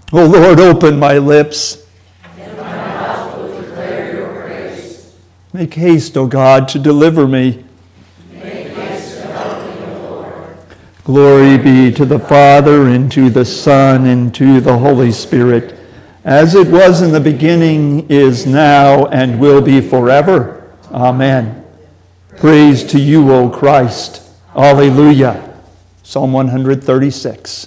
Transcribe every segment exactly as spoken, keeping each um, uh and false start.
O Lord, open my lips. And my mouth will declare your praise. Make haste, O God, to deliver me. Make haste to help me, O Lord. Glory be to the Father, and to the Son, and to the Holy Spirit, as it was in the beginning, is now, and will be forever. Amen. Praise to you, O Christ. Alleluia. Psalm one thirty-six.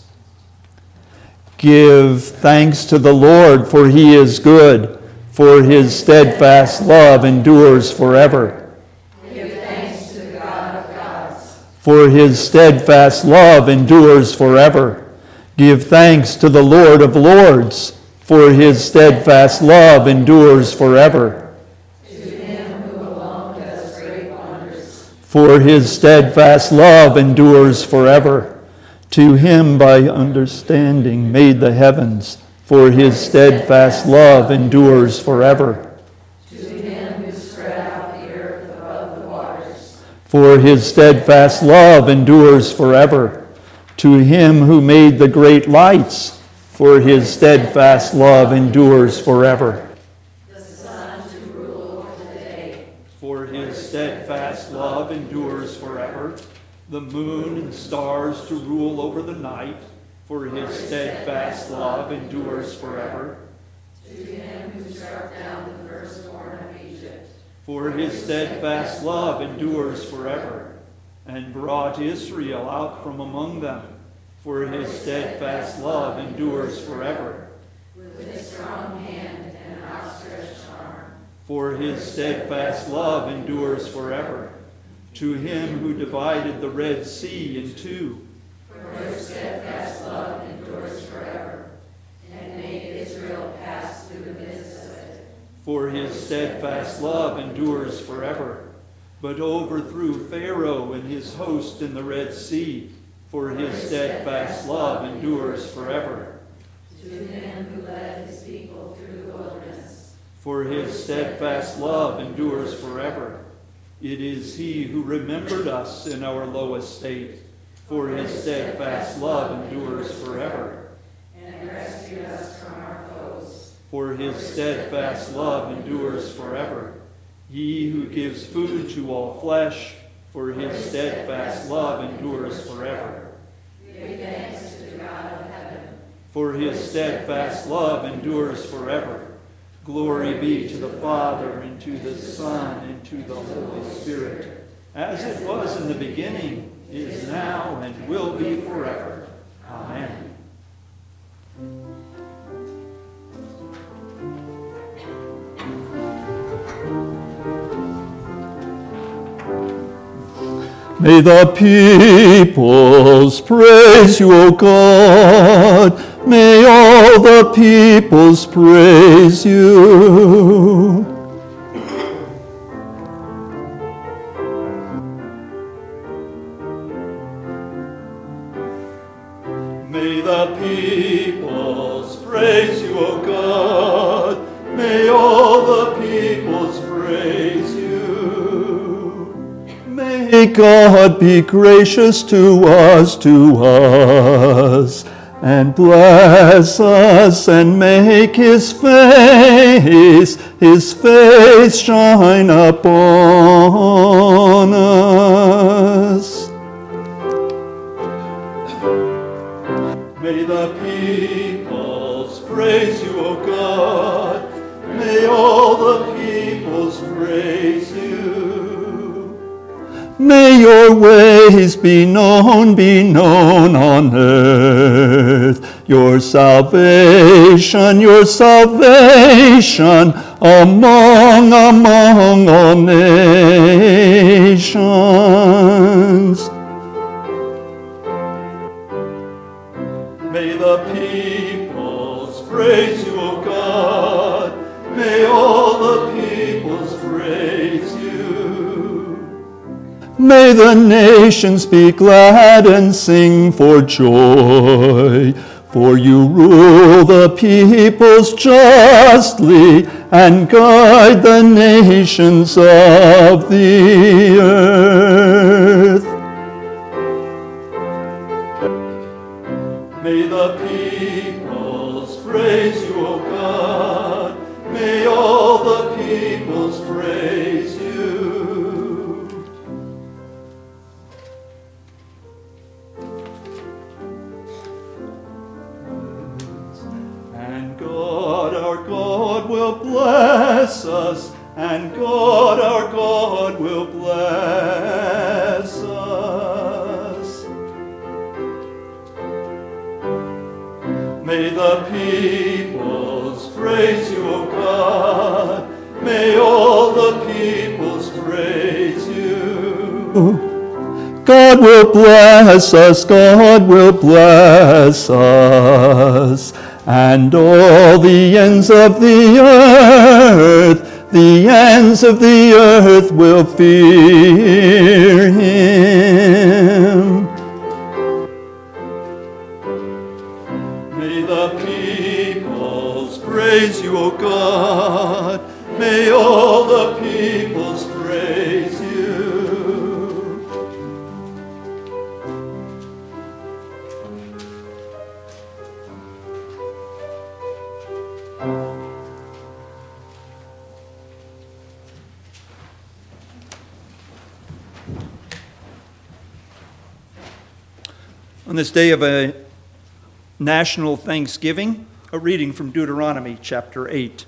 Give thanks to the Lord, for he is good, for his steadfast love endures forever. Give thanks to the God of gods. For his steadfast love endures forever. Give thanks to the Lord of lords, for his steadfast love endures forever. To him who alone does great wonders. For his steadfast love endures forever. To him by understanding made the heavens, for his steadfast love endures forever. To him who spread out the earth above the waters. For his steadfast love endures forever. To him who made the great lights, for his steadfast love endures forever. The sun to rule over the day. For his steadfast love endures forever. The moon and stars to rule over the night, for his steadfast love endures forever. To him who struck down the firstborn of Egypt. For his steadfast love endures forever, and brought Israel out from among them, for his steadfast love endures forever. With a strong hand and an outstretched arm. For his steadfast love endures forever. To him who divided the Red Sea in two. For his steadfast love endures forever, and made Israel pass through the midst of it. For his steadfast love endures forever, but overthrew Pharaoh and his host in the Red Sea. For his steadfast love endures forever. To him who led his people through the wilderness. For his steadfast love endures forever. It is he who remembered us in our low estate, for his steadfast love endures forever. And rescued us from our foes. For his steadfast love endures forever. He who gives food to all flesh, for his steadfast love endures forever. Give thanks to the God of heaven. For his steadfast love endures forever. Glory be to the Father, and to the Son, and to the Holy Spirit, as it was in the beginning, is now, and will be forever. Amen. May the peoples praise you, O God. May all the peoples praise you. May the peoples praise you, O God. May all the peoples praise you. May God be gracious to us, to us, and bless us, and make his face, his face shine upon us. May the peoples praise you, O God. May all the peoples praise you. May your ways be known, be known on earth. Your salvation, your salvation among, among all nations. May the peoples praise you, O God. May all the peoples praise you. May the nations be glad and sing for joy. For you rule the peoples justly and guide the nations of the earth. May the peoples praise you, O God. May all the peoples praise you. And God, our God, will bless us, and God, our God, will bless us. May the peoples praise you, O God. May all the peoples praise you. God will bless us, God will bless us, and all the ends of the earth, the ends of the earth will fear him. May the peoples praise you, O God. May all the peoples praise you. On this day of a national Thanksgiving, a reading from Deuteronomy chapter eight.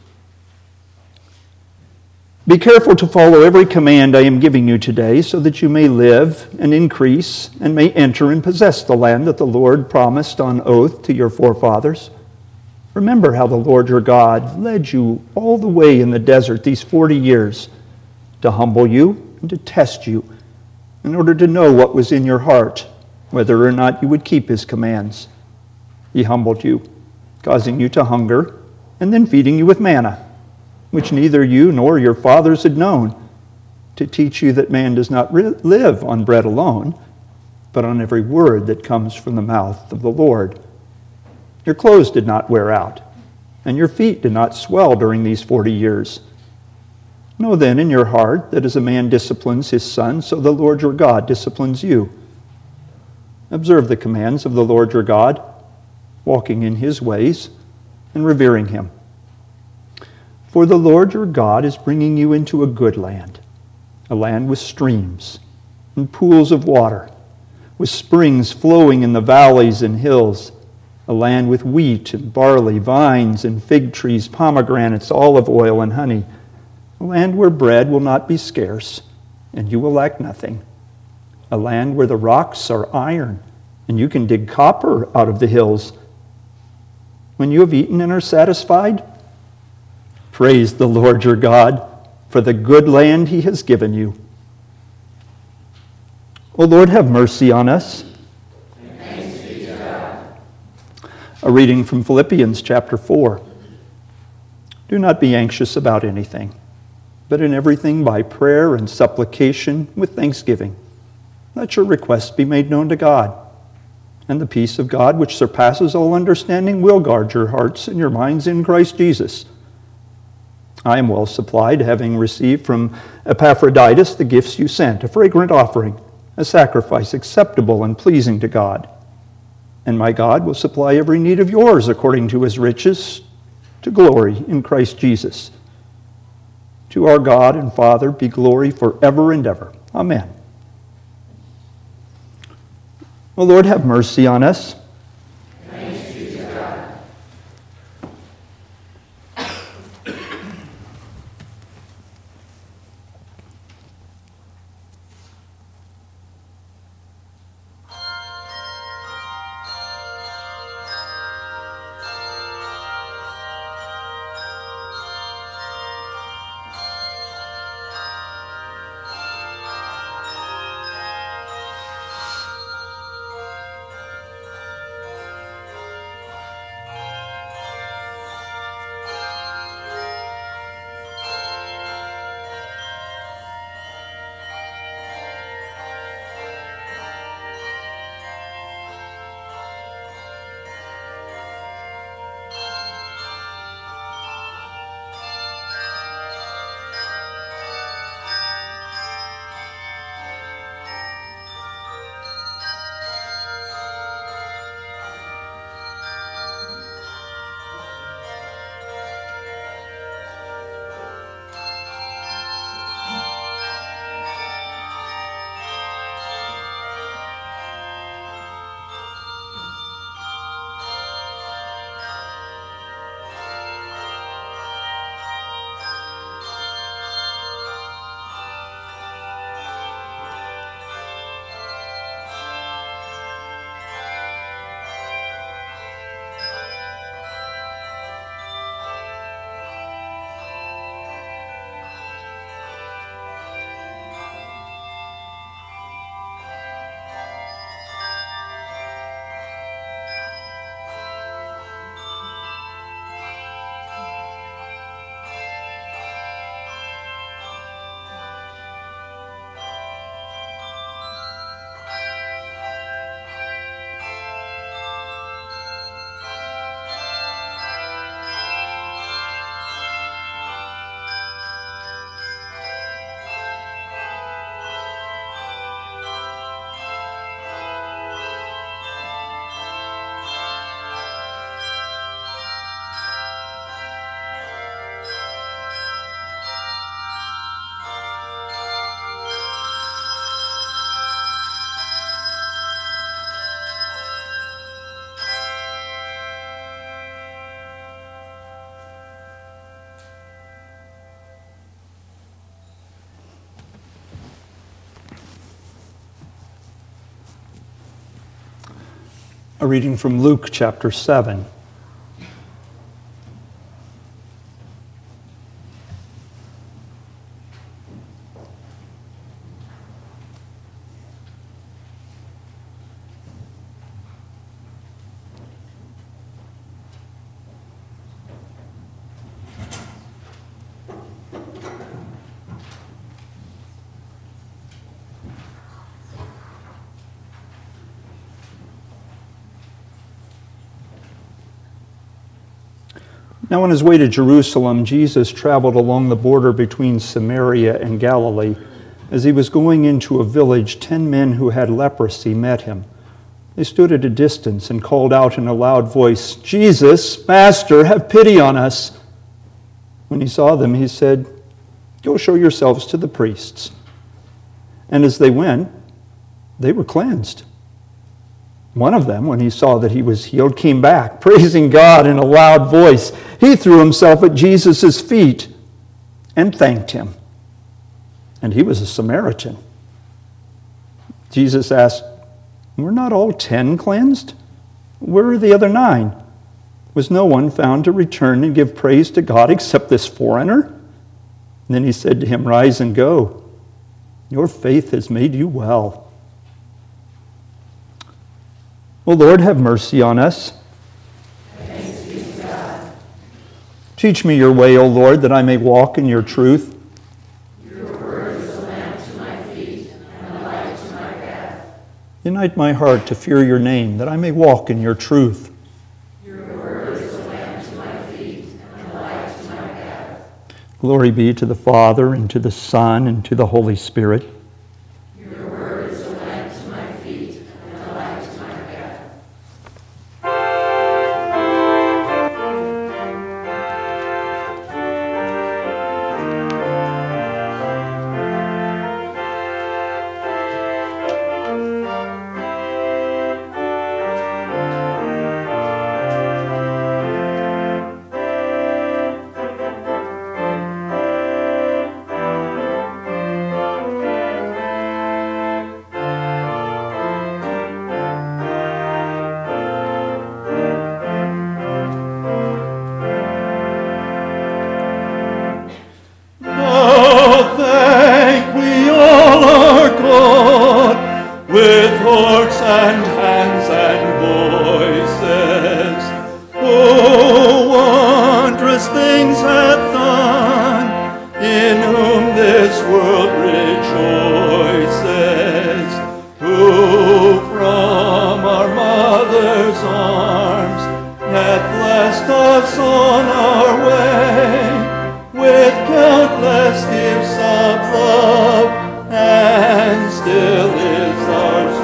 Be careful to follow every command I am giving you today, so that you may live and increase and may enter and possess the land that the Lord promised on oath to your forefathers. Remember how the Lord your God led you all the way in the desert these forty years to humble you and to test you in order to know what was in your heart, whether or not you would keep his commands. He humbled you, causing you to hunger, and then feeding you with manna, which neither you nor your fathers had known, to teach you that man does not re- live on bread alone, but on every word that comes from the mouth of the Lord. Your clothes did not wear out, and your feet did not swell during these forty years. Know then in your heart that as a man disciplines his son, so the Lord your God disciplines you. Observe the commands of the Lord your God, walking in his ways and revering him. For the Lord your God is bringing you into a good land, a land with streams and pools of water, with springs flowing in the valleys and hills, a land with wheat and barley, vines and fig trees, pomegranates, olive oil and honey, a land where bread will not be scarce and you will lack nothing, a land where the rocks are iron and you can dig copper out of the hills. When you have eaten and are satisfied, praise the Lord your God for the good land he has given you. O Lord, have mercy on us. Thanks be to God. A reading from Philippians chapter four. Do not be anxious about anything, but in everything by prayer and supplication with thanksgiving, let your requests be made known to God. And the peace of God, which surpasses all understanding, will guard your hearts and your minds in Christ Jesus. I am well supplied, having received from Epaphroditus the gifts you sent, a fragrant offering, a sacrifice acceptable and pleasing to God. And my God will supply every need of yours according to his riches, to glory in Christ Jesus. To our God and Father be glory forever and ever. Amen. O Lord, have mercy on us. Thanks be to God. A reading from Luke chapter seven. Now on his way to Jerusalem, Jesus traveled along the border between Samaria and Galilee. As he was going into a village, ten men who had leprosy met him. They stood at a distance and called out in a loud voice, "Jesus, Master, have pity on us." When he saw them, he said, "Go show yourselves to the priests." And as they went, they were cleansed. One of them, when he saw that he was healed, came back, praising God in a loud voice. He threw himself at Jesus' feet and thanked him. And he was a Samaritan. Jesus asked, "Were not all ten cleansed? Where are the other nine? Was no one found to return and give praise to God except this foreigner?" And then he said to him, "Rise and go. Your faith has made you well." O Lord, have mercy on us. Thanks be to God. Teach me your way, O Lord, that I may walk in your truth. Your word is a lamp to my feet and a light to my path. Unite my heart to fear your name, that I may walk in your truth. Your word is a lamp to my feet and a light to my path. Glory be to the Father, and to the Son, and to the Holy Spirit. Your word is a lamp to my feet and a light to my path. With hearts and hands and voices, oh, wondrous things hath done, in whom this world rejoices, who from our mother's arms hath blessed us on our way, with countless gifts of love, and still is ours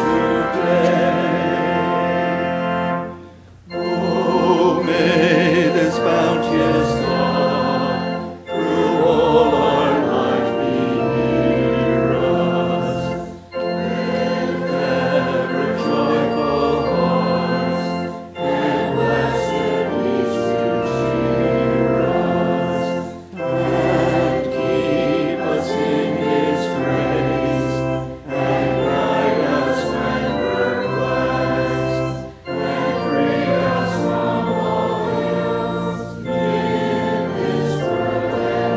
today. Oh, may this bounteous God through all our life be near us, with ever joyful hearts and blessed peace to cheer us, and keep us in his grace, and guide us when we're blessed, and free us from all ills in this world and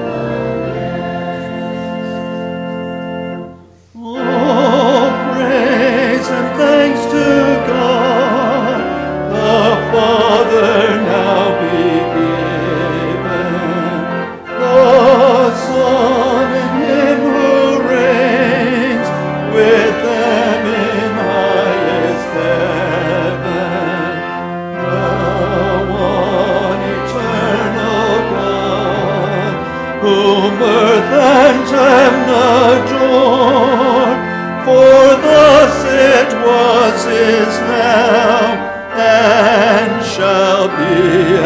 the next. All praise and thanks to God, the Father now be given, the Son in him who reigns with them in highest heaven, the one eternal God, whom earth and heaven adore, for thus it was, is now, and shall be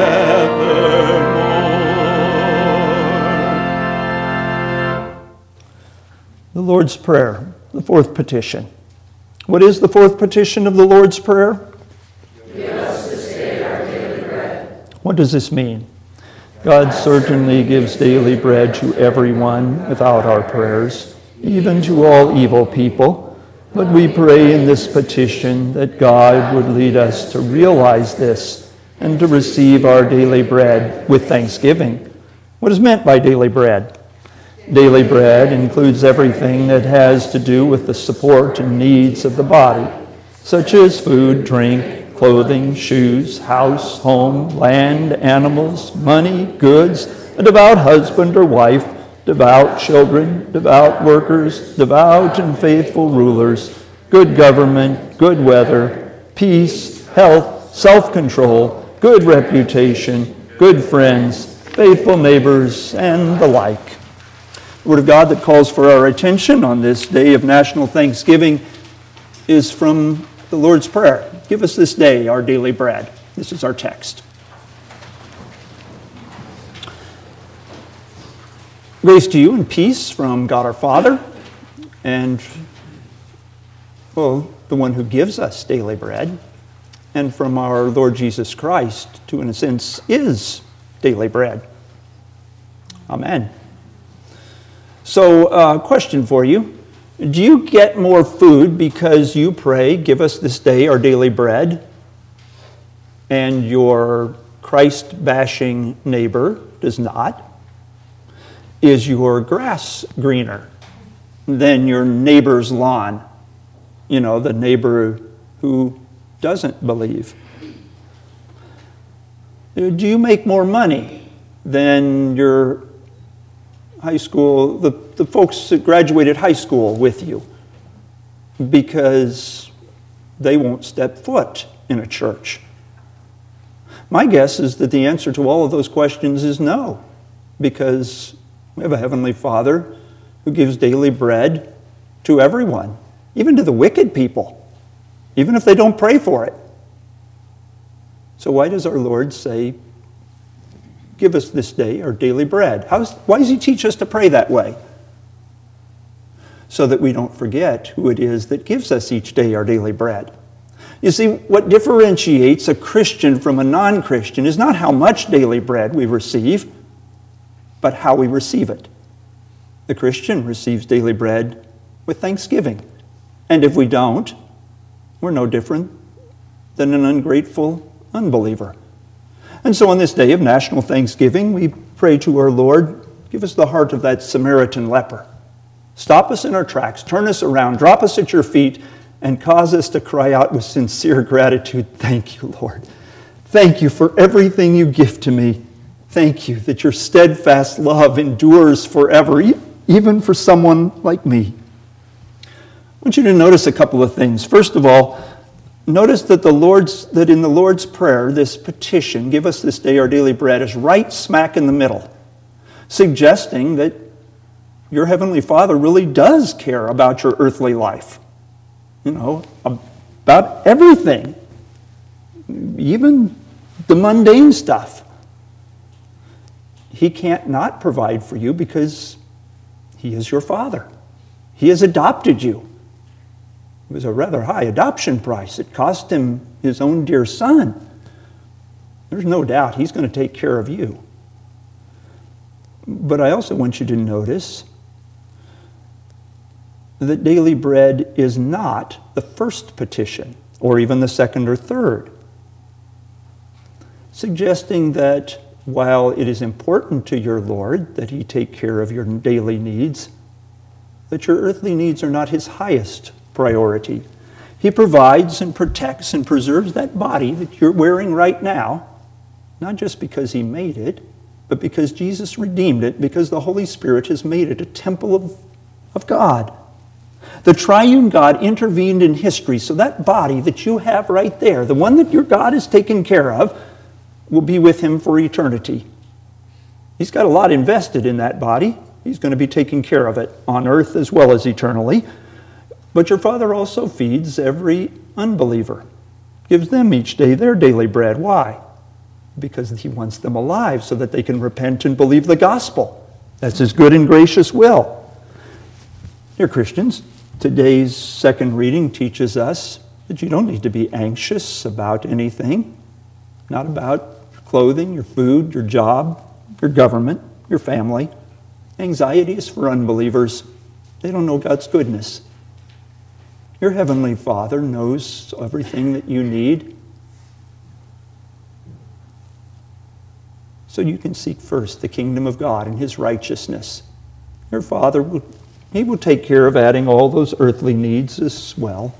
evermore. The Lord's Prayer, the fourth petition. What is the fourth petition of the Lord's Prayer? Give us this day our daily bread. What does this mean? God certainly gives daily bread to everyone without our prayers, even to all evil people. But we pray in this petition that God would lead us to realize this and to receive our daily bread with thanksgiving. What is meant by daily bread? Daily bread includes everything that has to do with the support and needs of the body, such as food, drink, clothing, shoes, house, home, land, animals, money, goods, a devout husband or wife, devout children, devout workers, devout and faithful rulers, good government, good weather, peace, health, self-control, good reputation, good friends, faithful neighbors, and the like. The Word of God that calls for our attention on this day of National Thanksgiving is from the Lord's Prayer. Give us this day our daily bread. This is our text. Grace to you and peace from God our Father and, well, the one who gives us daily bread, and from our Lord Jesus Christ, who in a sense is daily bread. Amen. So, uh, question for you. Do you get more food because you pray, give us this day our daily bread, and your Christ-bashing neighbor does not? Is your grass greener than your neighbor's lawn? You know, the neighbor who doesn't believe. Do you make more money than your high school, the, the folks that graduated high school with you, because they won't step foot in a church? My guess is that the answer to all of those questions is no, because we have a Heavenly Father who gives daily bread to everyone, even to the wicked people, even if they don't pray for it. So why does our Lord say, give us this day our daily bread? How's, why does he teach us to pray that way? So that we don't forget who it is that gives us each day our daily bread. You see, what differentiates a Christian from a non-Christian is not how much daily bread we receive, but how we receive it. The Christian receives daily bread with thanksgiving. And if we don't, we're no different than an ungrateful unbeliever. And so on this day of National Thanksgiving, we pray to our Lord, give us the heart of that Samaritan leper. Stop us in our tracks, turn us around, drop us at your feet, and cause us to cry out with sincere gratitude, thank you, Lord. Thank you for everything you give to me. Thank you that your steadfast love endures forever, even for someone like me. I want you to notice a couple of things. First of all, notice that the Lord's that in the Lord's Prayer, this petition, give us this day our daily bread, is right smack in the middle, suggesting that your Heavenly Father really does care about your earthly life. You know, about everything, even the mundane stuff. He can't not provide for you because he is your Father. He has adopted you. It was a rather high adoption price. It cost him his own dear son. There's no doubt he's going to take care of you. But I also want you to notice that daily bread is not the first petition, or even the second or third, suggesting that while it is important to your Lord that he take care of your daily needs, that your earthly needs are not his highest priority. He provides and protects and preserves that body that you're wearing right now, not just because he made it, but because Jesus redeemed it, because the Holy Spirit has made it a temple of, of God. The triune God intervened in history, so that body that you have right there, the one that your God has taken care of, will be with him for eternity. He's got a lot invested in that body. He's going to be taking care of it on earth as well as eternally. But your Father also feeds every unbeliever, gives them each day their daily bread. Why? Because he wants them alive so that they can repent and believe the gospel. That's his good and gracious will. Dear Christians, today's second reading teaches us that you don't need to be anxious about anything, not about your clothing, your food, your job, your government, your family. Anxiety is for unbelievers. They don't know God's goodness. Your Heavenly Father knows everything that you need. So you can seek first the kingdom of God and His righteousness. Your Father, will, He will take care of adding all those earthly needs as well.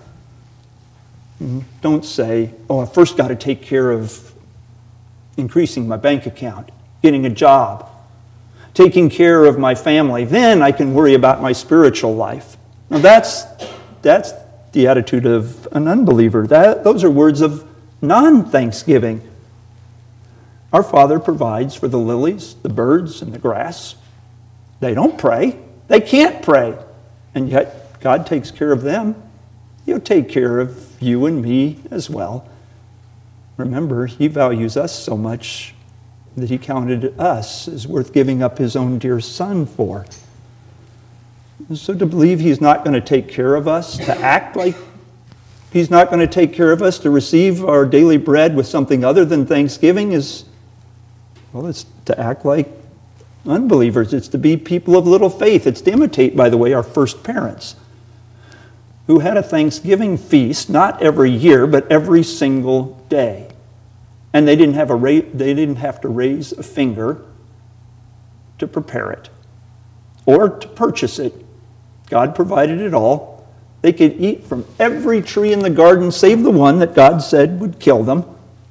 Don't say, oh, I first got to take care of increasing my bank account, getting a job, taking care of my family. Then I can worry about my spiritual life. Now that's, that's the attitude of an unbeliever. That, those are words of non-thanksgiving. Our Father provides for the lilies, the birds, and the grass. They don't pray. They can't pray. And yet God takes care of them. He'll take care of you and me as well. Remember, He values us so much that He counted us as worth giving up His own dear Son for. So to believe He's not going to take care of us, to act like He's not going to take care of us, to receive our daily bread with something other than thanksgiving is, well, it's to act like unbelievers. It's to be people of little faith. It's to imitate, by the way, our first parents, who had a Thanksgiving feast, not every year, but every single day. And they didn't have a ra- they didn't have to raise a finger to prepare it or to purchase it. God provided it all. They could eat from every tree in the garden save the one that God said would kill them.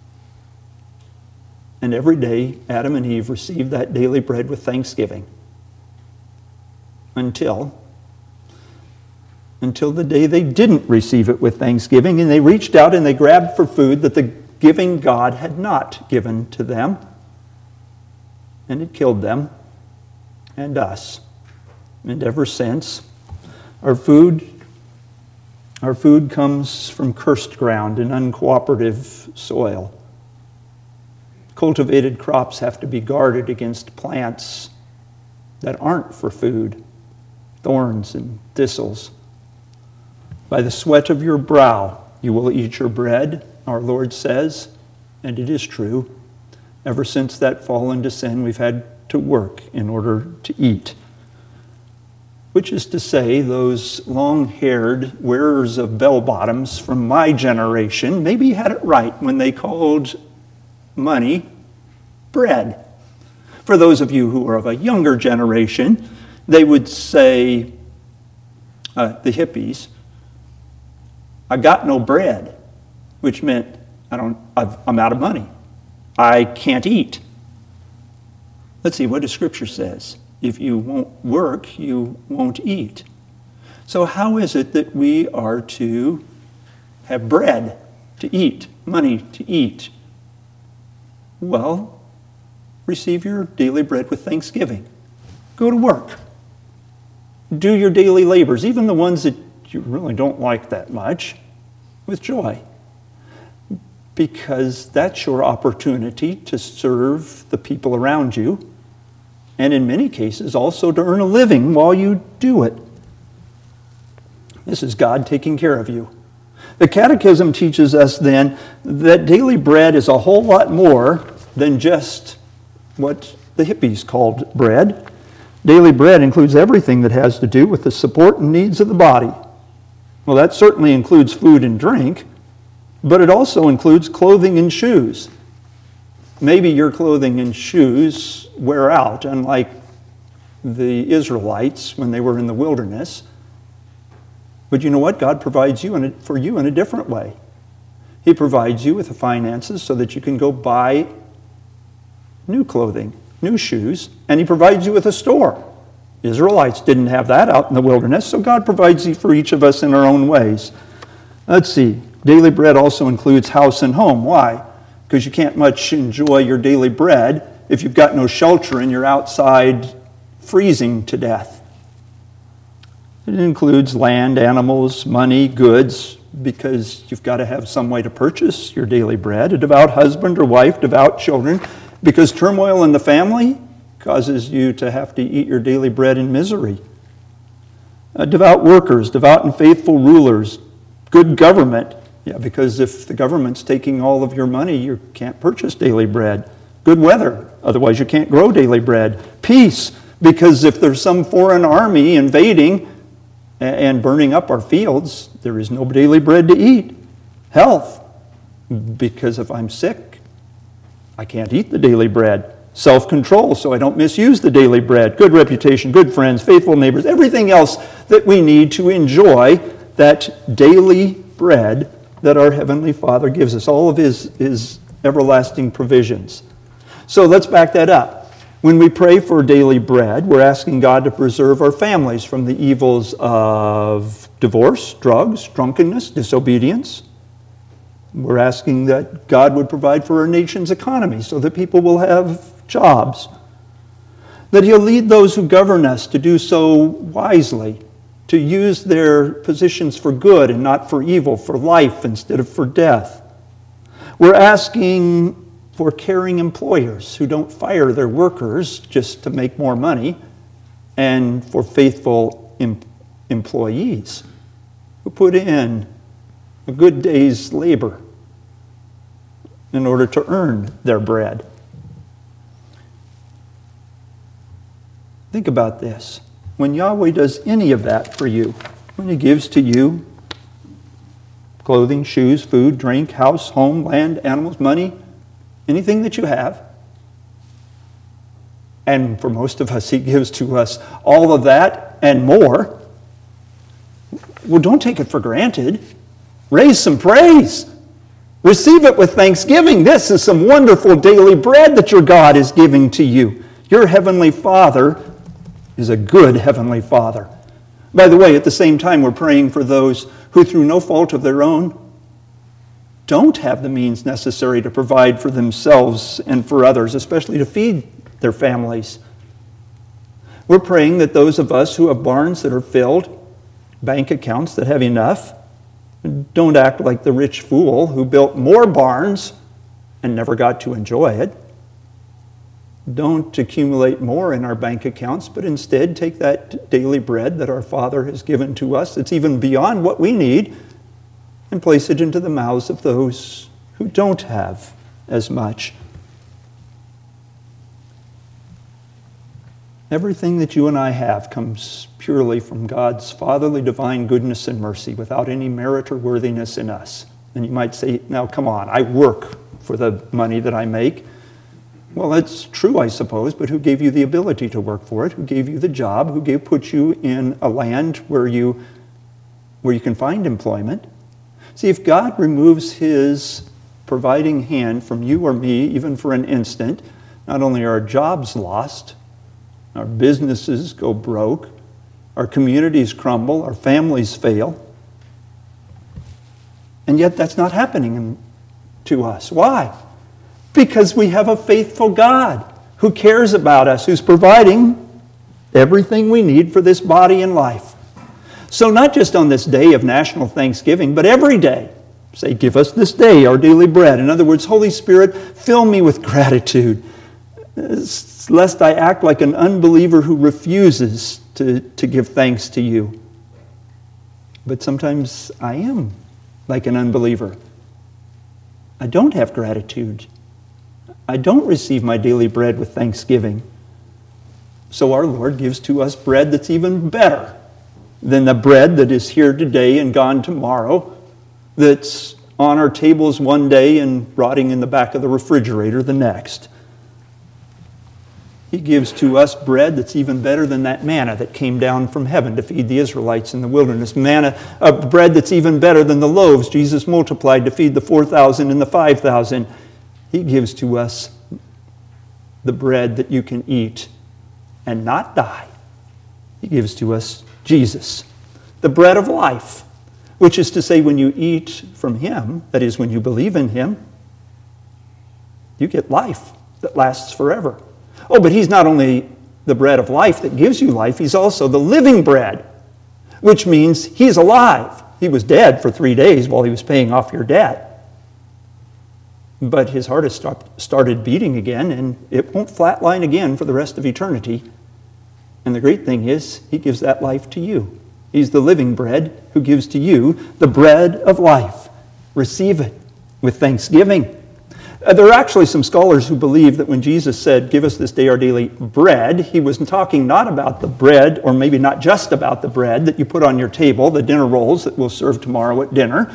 And every day, Adam and Eve received that daily bread with thanksgiving. Until, until the day they didn't receive it with thanksgiving, and they reached out and they grabbed for food that the giving God had not given to them. And it killed them and us. And ever since, our food, our food comes from cursed ground and uncooperative soil. Cultivated crops have to be guarded against plants that aren't for food, thorns and thistles. By the sweat of your brow you will eat your bread, our Lord says, and it is true. Ever since that fall into sin, we've had to work in order to eat. Which is to say, those long-haired wearers of bell-bottoms from my generation maybe had it right when they called money bread. For those of you who are of a younger generation, they would say, uh, the hippies, I got no bread, which meant I don't, I've, I'm out of money. I can't eat. Let's see what the Scripture says. If you won't work, you won't eat. So how is it that we are to have bread to eat, money to eat? Well, receive your daily bread with thanksgiving. Go to work. Do your daily labors, even the ones that you really don't like that much, with joy. Because that's your opportunity to serve the people around you, and in many cases also to earn a living while you do it. This is God taking care of you. The Catechism teaches us then that daily bread is a whole lot more than just what the hippies called bread. Daily bread includes everything that has to do with the support and needs of the body. Well, that certainly includes food and drink, but it also includes clothing and shoes. Maybe your clothing and shoes wear out, unlike the Israelites when they were in the wilderness. But you know what? God provides you in a, for you in a different way. He provides you with the finances so that you can go buy new clothing, new shoes, and He provides you with a store. Israelites didn't have that out in the wilderness, so God provides for each of us in our own ways. Let's see. Daily bread also includes house and home. Why? Because you can't much enjoy your daily bread if you've got no shelter and you're outside freezing to death. It includes land, animals, money, goods, because you've got to have some way to purchase your daily bread. A devout husband or wife, devout children, because turmoil in the family causes you to have to eat your daily bread in misery. Uh, devout workers, devout and faithful rulers, good government. Yeah, because if the government's taking all of your money, you can't purchase daily bread. Good weather, otherwise you can't grow daily bread. Peace, because if there's some foreign army invading, and burning up our fields, there is no daily bread to eat. Health, because if I'm sick, I can't eat the daily bread. Self-control, so I don't misuse the daily bread. Good reputation, good friends, faithful neighbors, everything else that we need to enjoy that daily bread that our Heavenly Father gives us, all of His, His everlasting provisions. So let's back that up. When we pray for daily bread, we're asking God to preserve our families from the evils of divorce, drugs, drunkenness, disobedience. We're asking that God would provide for our nation's economy so that people will have jobs. That He'll lead those who govern us to do so wisely, to use their positions for good and not for evil, for life instead of for death. We're asking for caring employers who don't fire their workers just to make more money, and for faithful em- employees who put in a good day's labor in order to earn their bread. Think about this. When Yahweh does any of that for you, when He gives to you clothing, shoes, food, drink, house, home, land, animals, money, anything that you have, and for most of us He gives to us all of that and more, well, don't take it for granted. Raise some praise. Receive it with thanksgiving. This is some wonderful daily bread that your God is giving to you. Your Heavenly Father is a good Heavenly Father. By the way, at the same time, we're praying for those who, through no fault of their own, don't have the means necessary to provide for themselves and for others, especially to feed their families. We're praying that those of us who have barns that are filled, bank accounts that have enough, don't act like the rich fool who built more barns and never got to enjoy it. Don't accumulate more in our bank accounts, but instead take that daily bread that our Father has given to us, it's even beyond what we need, and place it into the mouths of those who don't have as much. Everything that you and I have comes purely from God's fatherly divine goodness and mercy without any merit or worthiness in us. And you might say, now come on, I work for the money that I make. Well, that's true, I suppose, but who gave you the ability to work for it? Who gave you the job? Who gave put you in a land where you, where you can find employment? See, if God removes His providing hand from you or me, even for an instant, not only are our jobs lost, our businesses go broke, our communities crumble, our families fail. And yet that's not happening to us. Why? Because we have a faithful God who cares about us, who's providing everything we need for this body and life. So not just on this day of national Thanksgiving, but every day, say, give us this day our daily bread. In other words, Holy Spirit, fill me with gratitude, lest I act like an unbeliever who refuses to, to give thanks to you. But sometimes I am like an unbeliever. I don't have gratitude. I don't receive my daily bread with thanksgiving. So our Lord gives to us bread that's even better than the bread that is here today and gone tomorrow, that's on our tables one day and rotting in the back of the refrigerator the next. He gives to us bread that's even better than that manna that came down from heaven to feed the Israelites in the wilderness. Manna, a bread that's even better than the loaves Jesus multiplied to feed the four thousand and the five thousand. He gives to us the bread that you can eat and not die. He gives to us Jesus, the bread of life, which is to say when you eat from Him, that is when you believe in Him, you get life that lasts forever. Oh, but He's not only the bread of life that gives you life, He's also the living bread, which means He's alive. He was dead for three days while He was paying off your debt. But His heart has stopped, started beating again, and it won't flatline again for the rest of eternity. And the great thing is, He gives that life to you. He's the living bread who gives to you the bread of life. Receive it with thanksgiving. Uh, there are actually some scholars who believe that when Jesus said, "Give us this day our daily bread," he was talking not about the bread, or maybe not just about the bread that you put on your table, the dinner rolls that we'll serve tomorrow at dinner,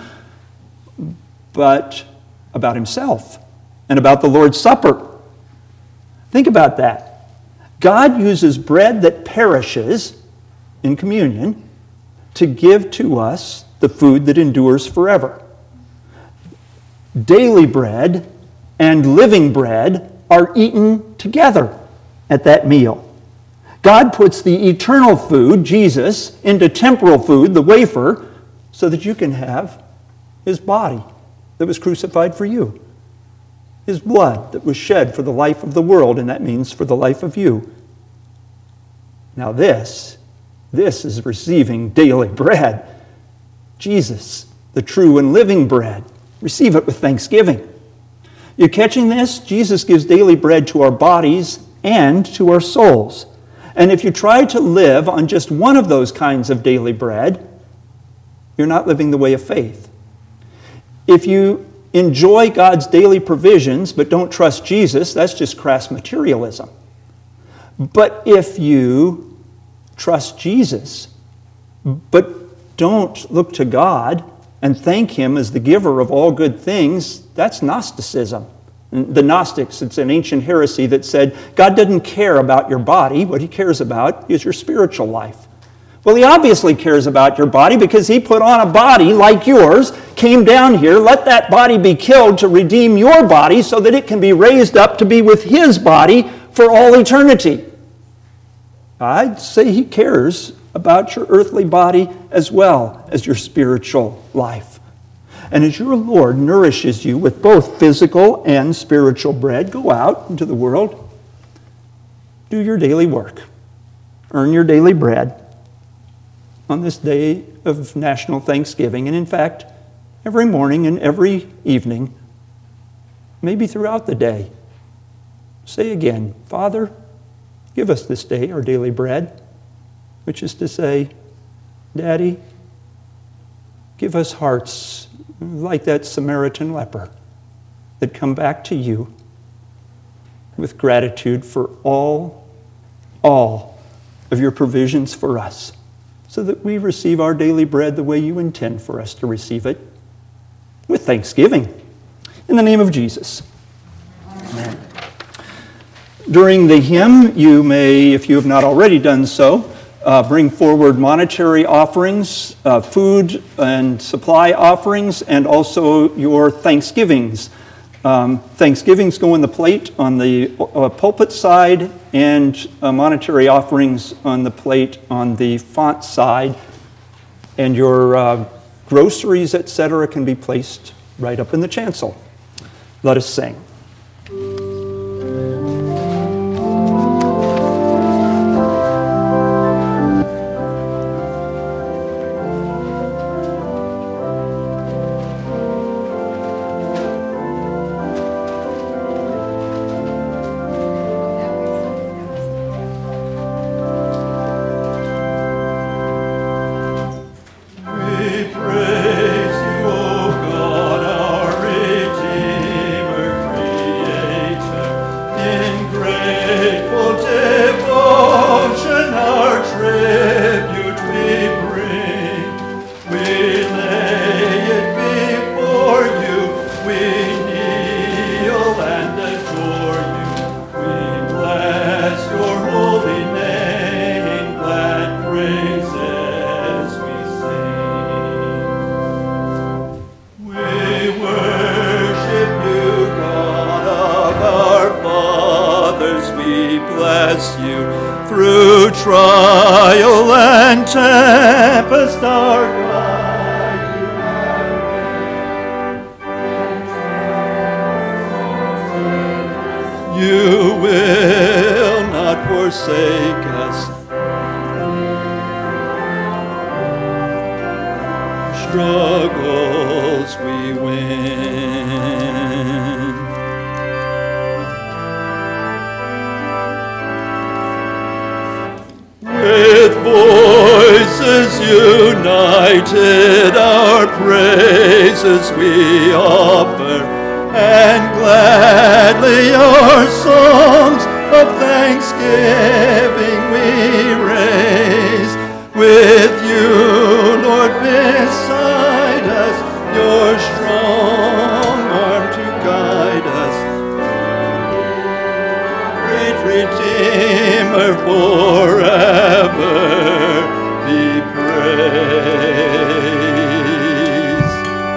but about himself and about the Lord's Supper. Think about that. God uses bread that perishes in communion to give to us the food that endures forever. Daily bread and living bread are eaten together at that meal. God puts the eternal food, Jesus, into temporal food, the wafer, so that you can have his body that was crucified for you, his blood that was shed for the life of the world, and that means for the life of you. Now this, this is receiving daily bread. Jesus, the true and living bread. Receive it with thanksgiving. You catching this? Jesus gives daily bread to our bodies and to our souls. And if you try to live on just one of those kinds of daily bread, you're not living the way of faith. If you enjoy God's daily provisions but don't trust Jesus, that's just crass materialism. But if you trust Jesus but don't look to God and thank him as the giver of all good things, that's Gnosticism. The Gnostics, it's an ancient heresy that said God doesn't care about your body. What he cares about is your spiritual life. Well, he obviously cares about your body because he put on a body like yours, came down here, let that body be killed to redeem your body so that it can be raised up to be with his body for all eternity. I'd say he cares about your earthly body as well as your spiritual life. And as your Lord nourishes you with both physical and spiritual bread, go out into the world, do your daily work, earn your daily bread on this day of national Thanksgiving. And in fact, every morning and every evening, maybe throughout the day, say again, Father, give us this day our daily bread, which is to say, Daddy, give us hearts like that Samaritan leper that come back to you with gratitude for all, all of your provisions for us, so that we receive our daily bread the way you intend for us to receive it, with thanksgiving. In the name of Jesus. Amen. During the hymn, you may, if you have not already done so, Uh, bring forward monetary offerings, uh, food and supply offerings, and also your thanksgivings. Um, thanksgivings go in the plate on the uh, pulpit side, and uh, monetary offerings on the plate on the font side. And your uh, groceries, et cetera, can be placed right up in the chancel. Let us sing. You will not forsake us. Struggles we win. With voices united, our praises we offer. and gladly our songs of thanksgiving we raise. With you, Lord, beside us, your strong arm to guide us. Great Redeemer, forever be praised.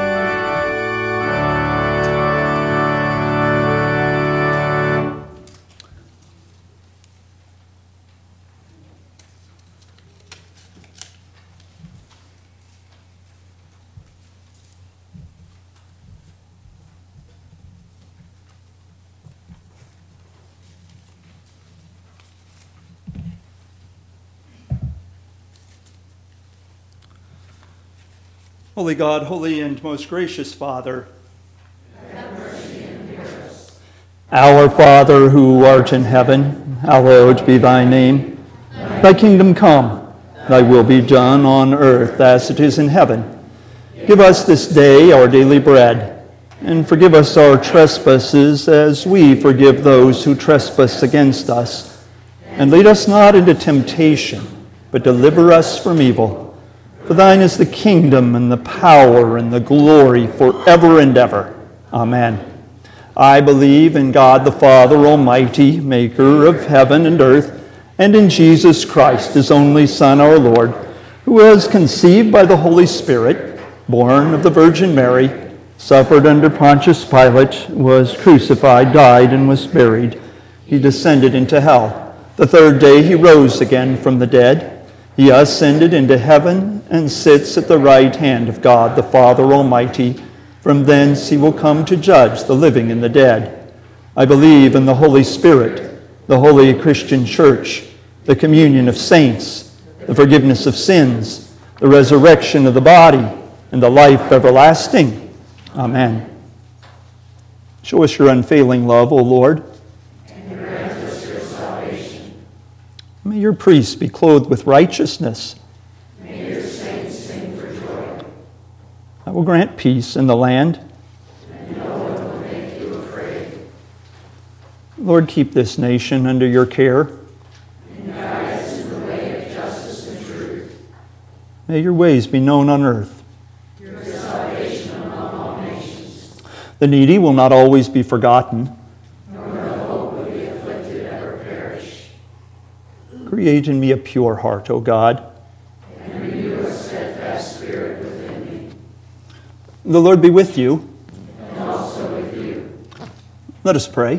Holy God, holy and most gracious Father, Have mercy and hear us. Our Father who art in heaven, hallowed be thy name. Thy kingdom come, thy will be done on earth as it is in heaven. Give us this day our daily bread, and forgive us our trespasses as we forgive those who trespass against us. And lead us not into temptation, but deliver us from evil. For thine is the kingdom and the power and the glory forever and ever. Amen. I believe in God the Father Almighty, maker of heaven and earth, and in Jesus Christ, his only Son, our Lord, who was conceived by the Holy Spirit, born of the Virgin Mary, suffered under Pontius Pilate, was crucified, died, and was buried. He descended into hell. The third day he rose again from the dead. He ascended into heaven and sits at the right hand of God the Father Almighty. From thence he will come to judge the living and the dead. I believe in the Holy Spirit, the holy Christian Church, the communion of saints, the forgiveness of sins, the resurrection of the body, and the life everlasting. Amen. Show us your unfailing love, O Lord. And grant us your salvation. May your priests be clothed with righteousness. May your saints sing for joy. I will grant peace in the land. And no one will make you afraid. Lord, keep this nation under your care. And guide us in the way of justice and truth. May your ways be known on earth. Your salvation among all nations. The needy will not always be forgotten. Nor the hope of the afflicted ever perish. Create in me a pure heart, O God. And renew a steadfast spirit within me. The Lord be with you. And also with you. Let us pray.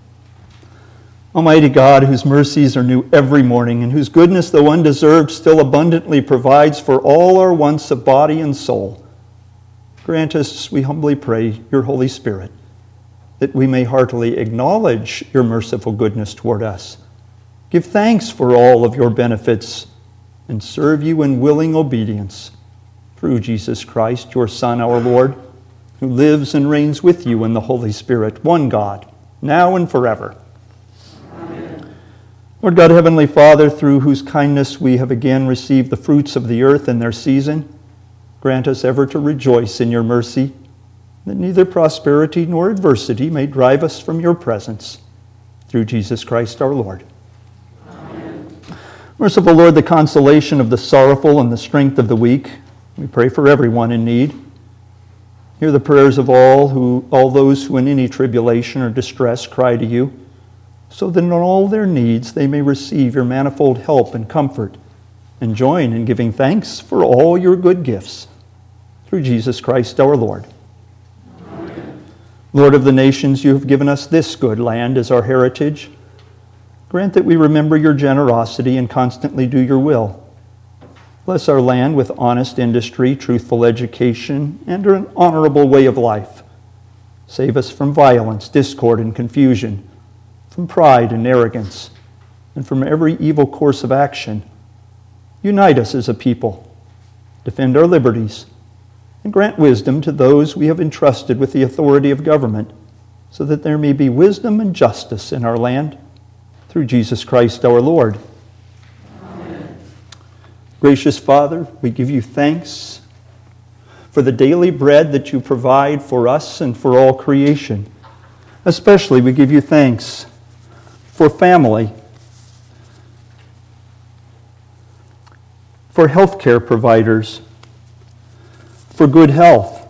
Almighty God, whose mercies are new every morning, and whose goodness, though undeserved, still abundantly provides for all our wants of body and soul, grant us, we humbly pray, your Holy Spirit, that we may heartily acknowledge your merciful goodness toward us, give thanks for all of your benefits, and serve you in willing obedience. Through Jesus Christ, your Son, our Lord, who lives and reigns with you in the Holy Spirit, one God, now and forever. Amen. Lord God, Heavenly Father, through whose kindness we have again received the fruits of the earth in their season, grant us ever to rejoice in your mercy, that neither prosperity nor adversity may drive us from your presence. Through Jesus Christ our Lord. Amen. Merciful Lord, the consolation of the sorrowful and the strength of the weak, we pray for everyone in need. Hear the prayers of all who, all those who in any tribulation or distress cry to you, so that in all their needs they may receive your manifold help and comfort, and join in giving thanks for all your good gifts. Through Jesus Christ our Lord. Amen. Lord of the nations, you have given us this good land as our heritage. Grant that we remember your generosity and constantly do your will. Bless our land with honest industry, truthful education, and an honorable way of life. Save us from violence, discord, and confusion, from pride and arrogance, and from every evil course of action. Unite us as a people. Defend our liberties, and grant wisdom to those we have entrusted with the authority of government, so that there may be wisdom and justice in our land. Through Jesus Christ our Lord. Amen. Gracious Father, we give you thanks for the daily bread that you provide for us and for all creation. Especially we give you thanks for family, for healthcare providers, for good health,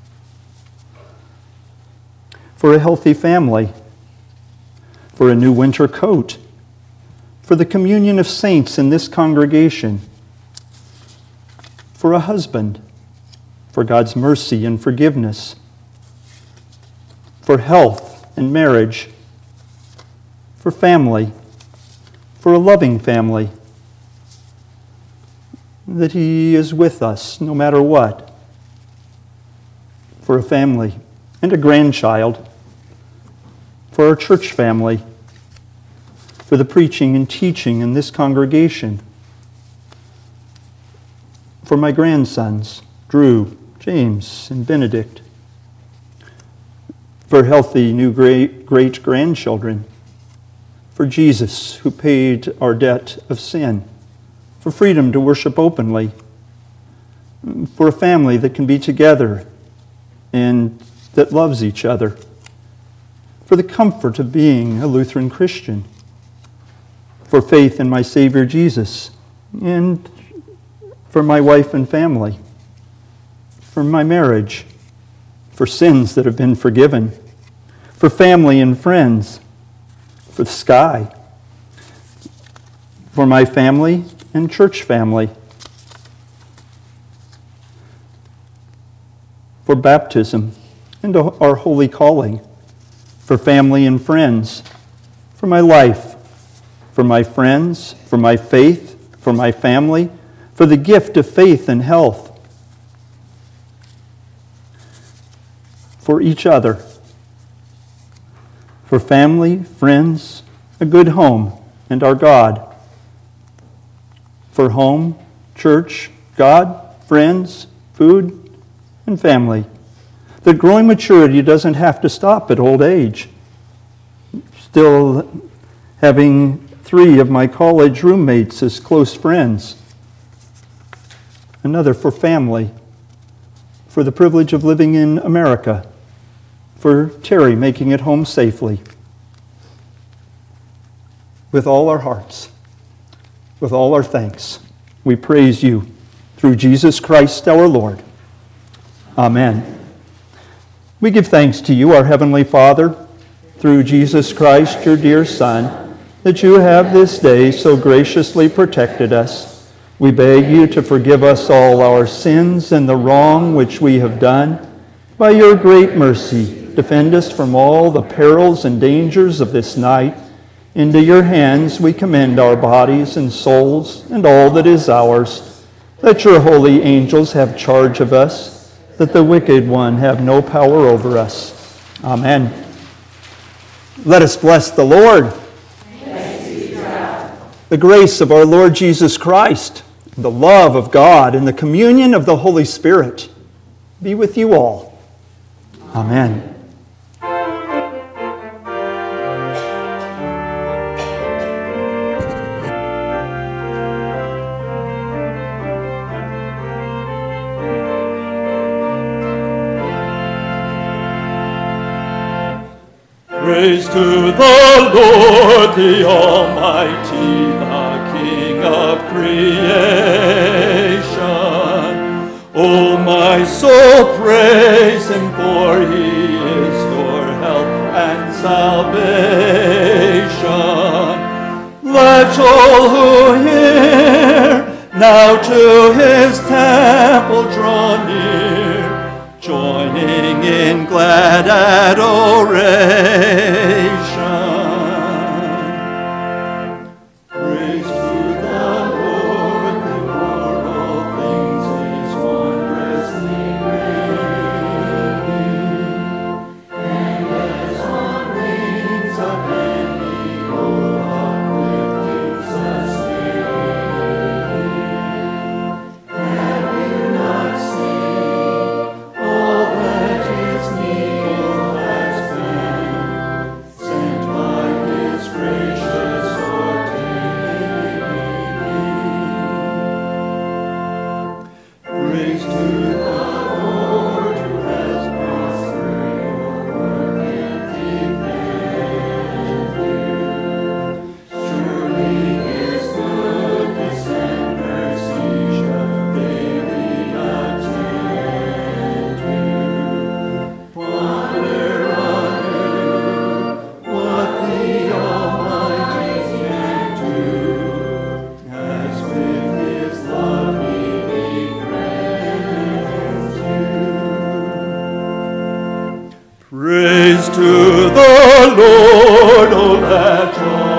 for a healthy family, for a new winter coat, for the communion of saints in this congregation, for a husband, for God's mercy and forgiveness, for health and marriage, for family, for a loving family, that He is with us no matter what, for a family and a grandchild, for our church family, for the preaching and teaching in this congregation, for my grandsons, Drew, James, and Benedict, for healthy new great great-grandchildren, for Jesus, who paid our debt of sin, for freedom to worship openly, for a family that can be together and that loves each other, for the comfort of being a Lutheran Christian, for faith in my Savior Jesus, and for my wife and family, for my marriage, for sins that have been forgiven, for family and friends, for the sky, for my family and church family, for baptism and our holy calling, for family and friends, for my life, for my friends, for my faith, for my family, for the gift of faith and health, for each other, for family, friends, a good home, and our God, for home, church, God, friends, food, and family. That growing maturity doesn't have to stop at old age. Still having three of my college roommates as close friends. Another for family, for the privilege of living in America, for Terry making it home safely. With all our hearts, with all our thanks, we praise you through Jesus Christ our Lord. Amen. We give thanks to you, our Heavenly Father, through Jesus Christ, your dear Son, that you have this day so graciously protected us. We beg you to forgive us all our sins and the wrong which we have done. By your great mercy, defend us from all the perils and dangers of this night. Into your hands we commend our bodies and souls and all that is ours. Let your holy angels have charge of us, that the wicked one have no power over us. Amen. Let us bless the Lord. Thanks be to God. The grace of our Lord Jesus Christ, the love of God, and the communion of the Holy Spirit be with you all. Amen. Praise to the Lord, the Almighty, the King of creation. O my soul, praise him, for he is your help and salvation. Let all who hear now to his temple draw near, joining in glad adoration. Praise to the Lord, who o'er all things is wondrously reigning. And as on wings of indigo uplifting sustain. Have you not seen all that is needful has been? Lord, oh let joy